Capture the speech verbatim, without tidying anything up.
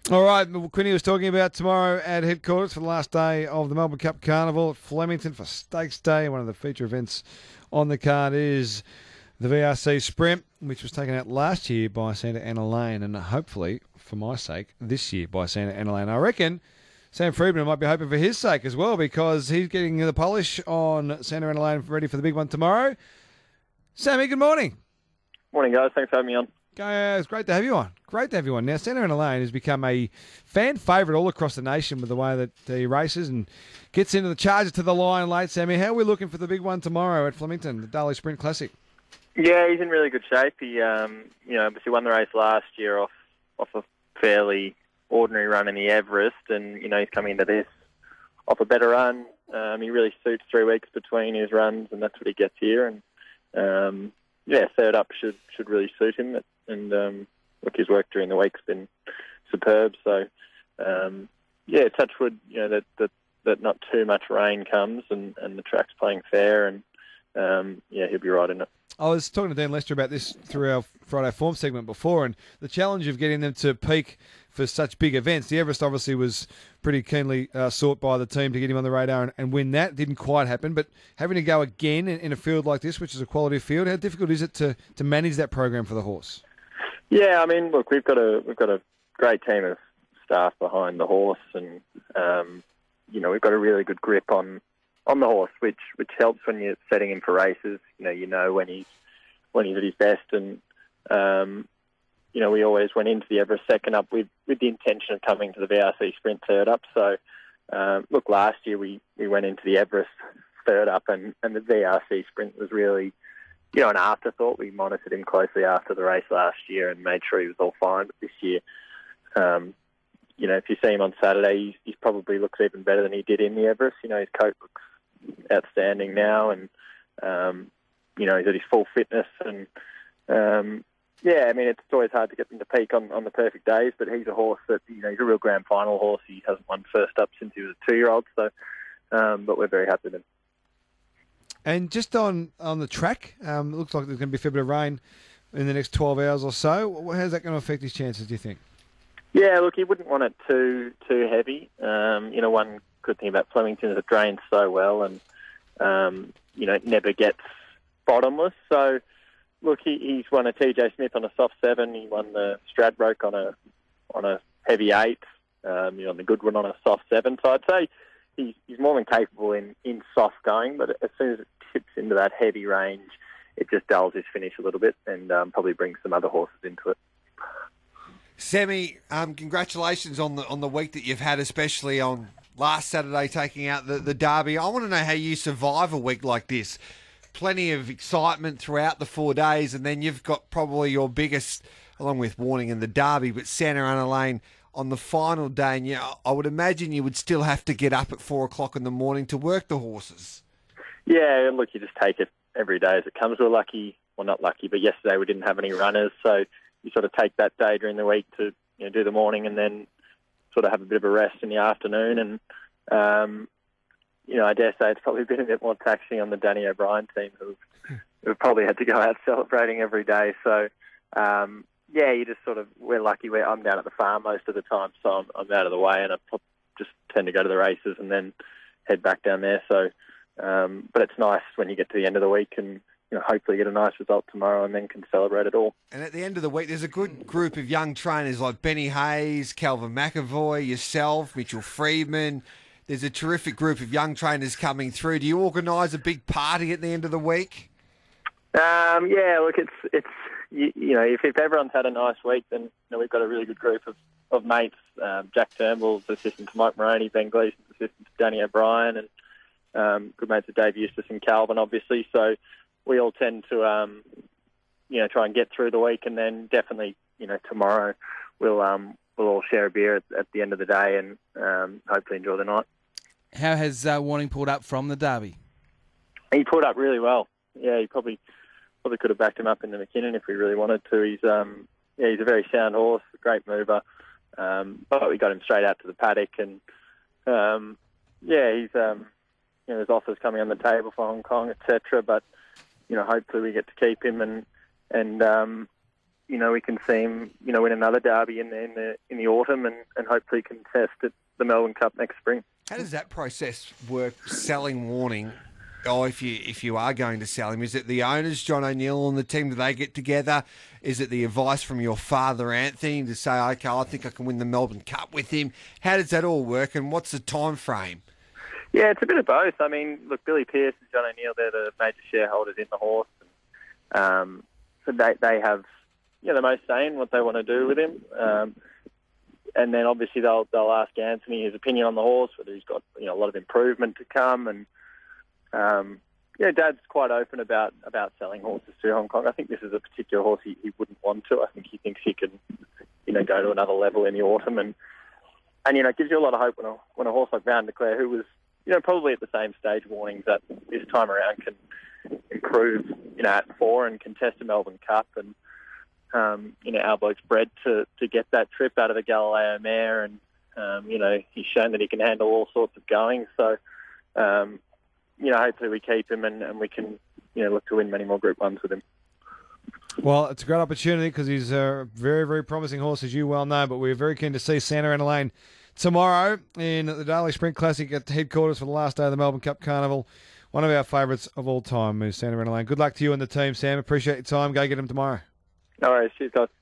All right, well, Quinny was talking about tomorrow at headquarters for the last day of the Melbourne Cup Carnival at Flemington for Stakes Day. One of the feature events on the card is the V R C Sprint, which was taken out last year by Santa Ana Lane, and hopefully, for my sake, this year by Santa Ana Lane. I reckon Sam Friedman might be hoping for his sake as well, because he's getting the polish on Santa Ana Lane ready for the big one tomorrow. Sammy, good morning. Morning, guys. Thanks for having me on. Uh, it's great to have you on. Great to have you on. Now, Santa Ana Lane has become a fan favourite all across the nation with the way that he races and gets into the charges to the line late. Sammy, how are we looking for the big one tomorrow at Flemington, the Daly Sprint Classic? Yeah, he's in really good shape. He, um, you know, obviously won the race last year off off a fairly ordinary run in the Everest, and you know he's coming into this off a better run. Um, he really suits three weeks between his runs, and that's what he gets here. And um, yeah, third up should should really suit him. And um, look, his work during the week's been superb. So um, yeah, touch wood, you know that, that that not too much rain comes, and, and the track's playing fair, and um, yeah, he'll be right in it. I was talking to Dan Lester about this through our Friday Form segment before, and the challenge of getting them to peak for such big events. The Everest obviously was pretty keenly uh, sought by the team to get him on the radar and, and win that. Didn't quite happen, but having to go again in, in a field like this, which is a quality field, how difficult is it to, to manage that program for the horse? Yeah, I mean, look, we've got a we've got a great team of staff behind the horse, and um, you know we've got a really good grip on. on the horse, which which helps when you're setting him for races. You know, you know when he's when he's at his best, and um, you know we always went into the Everest second up with, with the intention of coming to the V R C Sprint third up. So, um, look, last year we, we went into the Everest third up, and, and the V R C Sprint was really, you know, an afterthought. We monitored him closely after the race last year and made sure he was all fine. But this year, um, you know, if you see him on Saturday, he, he probably looks even better than he did in the Everest. You know, his coat looks outstanding now, and um, you know he's at his full fitness, and um, yeah, I mean it's always hard to get them to peak on, on the perfect days, but he's a horse that you know he's a real grand final horse. He hasn't won first up since he was a two-year-old, so um, but we're very happy with him. And just on on the track, um, it looks like there's going to be a fair bit of rain in the next twelve hours or so. How's that going to affect his chances, do you think? Yeah, look, he wouldn't want it too too heavy. Um, you know, one good thing about Flemington is it drains so well, and um, you know it never gets bottomless. So, look, he, he's won a T J Smith on a soft seven. He won the Stradbroke on a on a heavy eight. Um, you know, the Goodwin on a soft seven. So I'd say he's, he's more than capable in, in soft going, but as soon as it tips into that heavy range, it just dulls his finish a little bit, and um, probably brings some other horses into it. Sammy, um, congratulations on the on the week that you've had, especially on last Saturday taking out the, the Derby. I want to know how you survive a week like this. Plenty of excitement throughout the four days, and then you've got probably your biggest, along with Warning and the Derby, but Santa Ana Lane on the final day. And you, I would imagine you would still have to get up at four o'clock in the morning to work the horses. Yeah, look, you just take it every day as it comes. We're lucky, well, not lucky, but yesterday we didn't have any runners, so you sort of take that day during the week to you know do the morning, and then sort of have a bit of a rest in the afternoon. And um, you know, I dare say it's probably been a bit more taxing on the Danny O'Brien team, who've, who've probably had to go out celebrating every day. So um, yeah, you just sort of we're lucky. We're, I'm down at the farm most of the time, so I'm, I'm out of the way, and I just tend to go to the races and then head back down there. So, um, but it's nice when you get to the end of the week and you know, hopefully get a nice result tomorrow and then can celebrate it all. And at the end of the week, there's a good group of young trainers like Benny Hayes, Calvin McAvoy, yourself, Mitchell Friedman. There's a terrific group of young trainers coming through. Do you organise a big party at the end of the week? Um, yeah, look, it's it's you, you know, if, if everyone's had a nice week, then you know, we've got a really good group of, of mates. Um, Jack Turnbull's assistant to Mike Moroney, Ben Gleeson's assistant to Danny O'Brien, and um, good mates of Dave Eustace and Calvin, obviously. So we all tend to, um, you know, try and get through the week, and then definitely, you know, tomorrow we'll um, we'll all share a beer at, at the end of the day, and um, hopefully enjoy the night. How has uh, Warning pulled up from the Derby? He pulled up really well. Yeah, he probably probably could have backed him up in the McKinnon if we really wanted to. He's um, yeah, he's a very sound horse, a great mover, um, but we got him straight out to the paddock, and um, yeah, he's um, you know, there's offers coming on the table for Hong Kong, et cetera. But you know, hopefully we get to keep him, and and um, you know, we can see him, you know, win another derby in the in the, in the autumn and, and hopefully contest at the Melbourne Cup next spring. How does that process work, selling Warning? Oh, if you if you are going to sell him, is it the owners, John O'Neill and the team, do they get together? Is it the advice from your father, Anthony, to say, okay, I think I can win the Melbourne Cup with him? How does that all work, and what's the time frame? Yeah, it's a bit of both. I mean, look, Billy Pearce and John O'Neill, they're the major shareholders in the horse. Um, so they they have, you know, the most say in what they want to do with him. Um, and then obviously they'll they'll ask Anthony his opinion on the horse, whether he's got, you know, a lot of improvement to come. And um, yeah, Dad's quite open about, about selling horses to Hong Kong. I think this is a particular horse he, he wouldn't want to. I think he thinks he can, you know, go to another level in the autumn. And and you know, it gives you a lot of hope when a when a horse like Van de Clare, who was, you know, probably at the same stage Warnings that this time around, can improve, you know, at four and contest a Melbourne Cup. And, um, you know, our bloke's bred to, to get that trip out of the Galileo mare. And, um, you know, he's shown that he can handle all sorts of going. So, um, you know, hopefully we keep him and, and we can, you know, look to win many more Group Ones with him. Well, it's a great opportunity because he's a very, very promising horse, as you well know, but we're very keen to see Santa Ana Lane tomorrow in the Daly Sprint Classic at the headquarters for the last day of the Melbourne Cup Carnival. One of our favourites of all time is Santa Ana Lane. Good luck to you and the team, Sam. Appreciate your time. Go get him tomorrow. No worries. Cheers, guys.